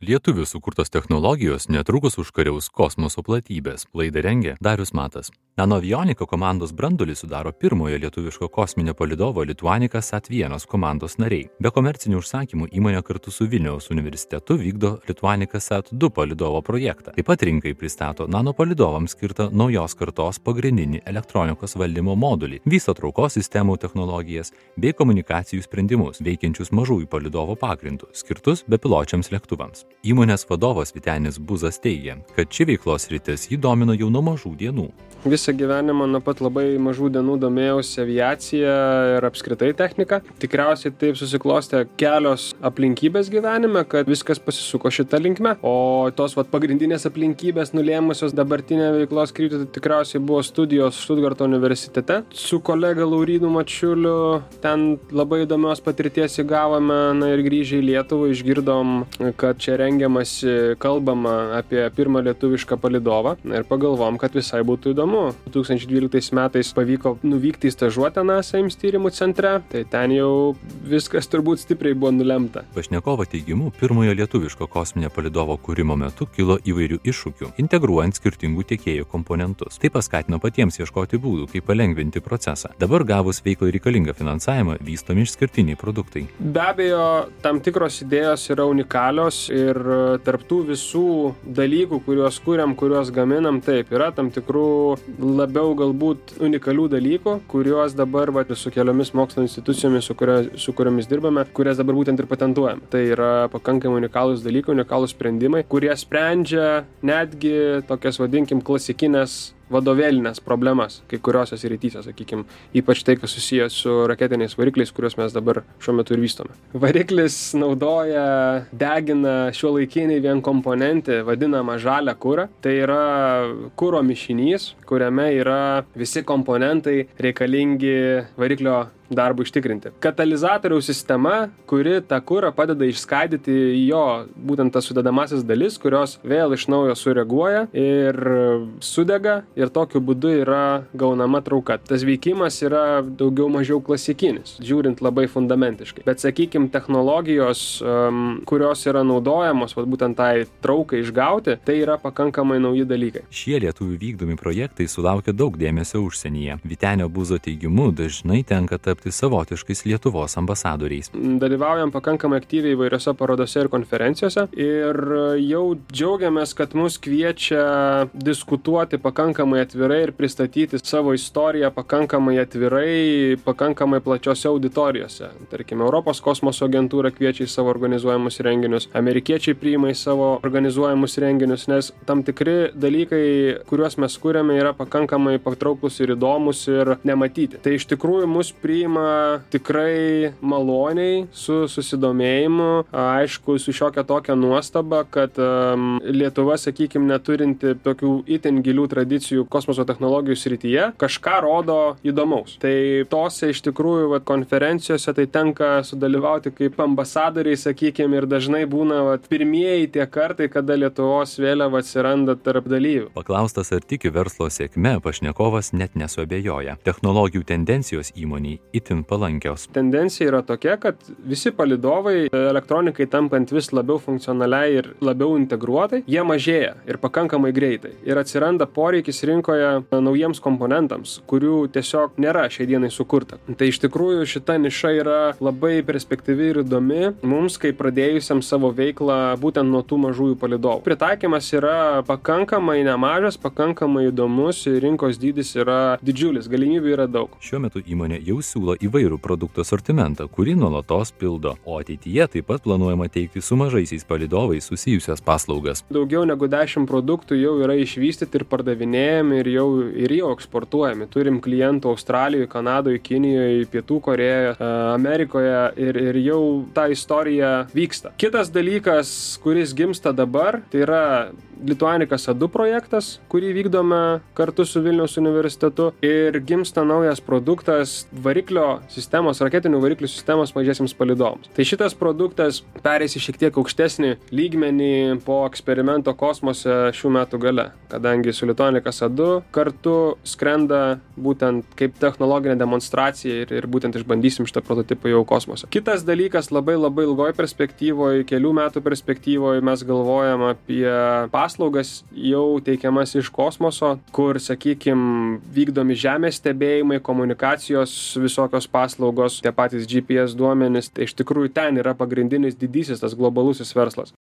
Lietuvių sukurtos technologijos netrukus užkariaus kosmoso platybės. Laidą rengė Darius Matas. Nanovionika komandos brandulį sudaro pirmojo lietuviško kosminio palidovo Lituanica Sat1 komandos nariai. Be komercinių užsakymų įmonė kartu su Vilniaus universitetu vykdo Lituanica Sat2 palidovo projektą. Taip pat rinkai pristato nanopalidovams skirtą naujos kartos pagrindinį elektronikos valdymo modulį, vysto traukos sistemų technologijas bei komunikacijų sprendimus veikiančius mažųjų palidovo pagrindų, skirtus bepiločiams lėktuvams. Įmonės vadovas Vytenis Buzas teigia, kad ši veiklos sritis jį domino jau nuo mažų dienų. Visą gyvenimą nuo pat labai mažų dienų domėjausi aviacija ir apskritai technika. Tikriausiai taip susiklostė kelios aplinkybės gyvenime, kad viskas pasisuko šitą linkmę, o tos pagrindinės aplinkybės nulėmusios dabartinę veiklos kryptį tai tikriausiai buvo studijos Štutgarto universitete. Su kolega Laurynu Mačiuliu ten labai įdomios patirties įgavome, ir grįžę į Lietuvą išgirdom, kad čia rengiamasi kalbama apie pirmą lietuvišką palidovą ir pagalvom, kad visai būtų įdomu. 2012 metais pavyko nuvykti į stažuotę NASA IMS tyrimų centre, tai ten jau viskas turbūt stipriai buvo nulemta. Pašnekovo teigimu, pirmojo lietuviško kosminio palidovo kūrimo metu kilo įvairių iššūkių, integruojant skirtingų tiekėjų komponentus. Tai paskatino patiems ieškoti būdų, kaip palengvinti procesą. Dabar gavus veiklai reikalingą finansavimą, vystomi išskirtiniai produktai. Be abejo, tam tikros idėjos yra unikalios ir tarptų visų dalykų, kuriuos kūriam, kuriuos gaminam, taip, yra tam tikrų labiau galbūt unikalių dalykų, kuriuos dabar su keliomis mokslo institucijomis, su kuriomis dirbame, kurias dabar būtent ir patentuojam. Tai yra pakankamai unikalūs dalykai, unikalūs sprendimai, kurie sprendžia netgi tokias, vadinkim, klasikinės vadovėlinės problemas, kai kuriuose srityse, sakykim, ypač tai, kas susijęs su raketiniais varikliais, kuriuos mes dabar šiuo metu ir vystome. Variklis degina šiuolaikinį vienkomponentį, vadinamą žalią kurą. Tai yra kuro mišinys, kuriame yra visi komponentai reikalingi variklio darbų ištikrinti. Katalizatoriaus sistema, kuri tą kurą padeda išskaidyti į jo būtent tas sudedamasis dalis, kurios vėl iš naujo sureaguoja ir sudega ir tokiu būdu yra gaunama trauka. Tas veikimas yra daugiau mažiau klasikinis, žiūrint labai fundamentiškai. Bet sakykim, technologijos, kurios yra naudojamos būtent tai traukai išgauti, tai yra pakankamai nauji dalykai. Šie lietuvių vykdomi projektai sulaukia daug dėmesio užsienyje. Vytenio Buzo teigimu dažnai tenka tapti savotiškais Lietuvos ambasadoriais. Dalyvaujam pakankamai aktyviai įvairiose parodose ir konferencijose ir jau džiaugiamės, kad mus kviečia diskutuoti pakankamai atvirai ir pristatyti savo istoriją pakankamai atvirai, pakankamai plačiose auditorijose. Tarkime, Europos kosmoso agentūra kviečia į savo organizuojamus renginius, amerikiečiai priima į savo organizuojamus renginius, nes tam tikri dalykai, kuriuos mes kuriame, yra pakankamai patrauklus ir įdomus ir nematyti. Tai iš tikrųjų mus priima tikrai maloniai, su susidomėjimu, aišku, su šiokia tokia nuostaba, kad Lietuva, sakykime, neturinti tokių itin gilių tradicijų kosmoso technologijų srityje, kažką rodo įdomaus. Tai tose iš tikrųjų konferencijose tai tenka sudalyvauti kaip ambasadoriai, sakykime, ir dažnai būna pirmieji tie kartai, kada Lietuvos vėliava atsiranda tarp dalyvių. Paklaustas, ar tiki verslo sėkme, pašnekovas net nesuabejoja. Technologijų tendencijos įmoniai itin palankios. Tendencija yra tokia, kad visi palidovai, elektronikai tampant vis labiau funkcionaliai ir labiau integruotai, jie mažėja ir pakankamai greitai. Ir atsiranda poreikis rinkoje naujiems komponentams, kurių tiesiog nėra šiai dienai sukurta. Tai iš tikrųjų šita niša yra labai perspektyvi ir įdomi mums, kaip pradėjusiam savo veiklą būtent nuo tų mažųjų palidovų. Pritaikymas yra pakankamai nemažas, pakankamai įdomus ir rinkos dydis yra didžiulis, galimybių yra daug. Šiuo metu įmonė jau siūlo įvairų produktų asortimentą, kurį nuolatos pildo, o ateityje taip pat planuojama teikti su mažaisiais palidovais susijusias paslaugas. Daugiau negu 10 produktų jau yra išvystyti ir pardavinėjami ir jau eksportuojami. Turim klientų Australijoje, Kanadoje, Kinijoje, Pietų Korėjoje, Amerikoje ir jau ta istorija vyksta. Kitas dalykas, kuris gimsta dabar, tai yra Lituanica SAT2 projektas, kurį vykdome kartu su Vilniaus universitetu ir gimsta naujas produktas variklio sistemos, raketinių variklių sistemos mažiesiems palydovams. Tai šitas produktas pereis į šiek tiek aukštesnį lygmenį po eksperimento kosmose šių metų gale, kadangi su Lituanica SAT2 kartu skrenda būtent kaip technologinė demonstracija ir būtent išbandysim šitą prototipą jau kosmose. Kitas dalykas labai ilgoj perspektyvoje, kelių metų perspektyvoje mes galvojam apie paslaugas jau teikiamas iš kosmoso, kur, sakykim, vykdomi žemės stebėjimai, komunikacijos visokios paslaugos, tie patys GPS duomenys, tai iš tikrųjų ten yra pagrindinis didysis tas globalusis verslas.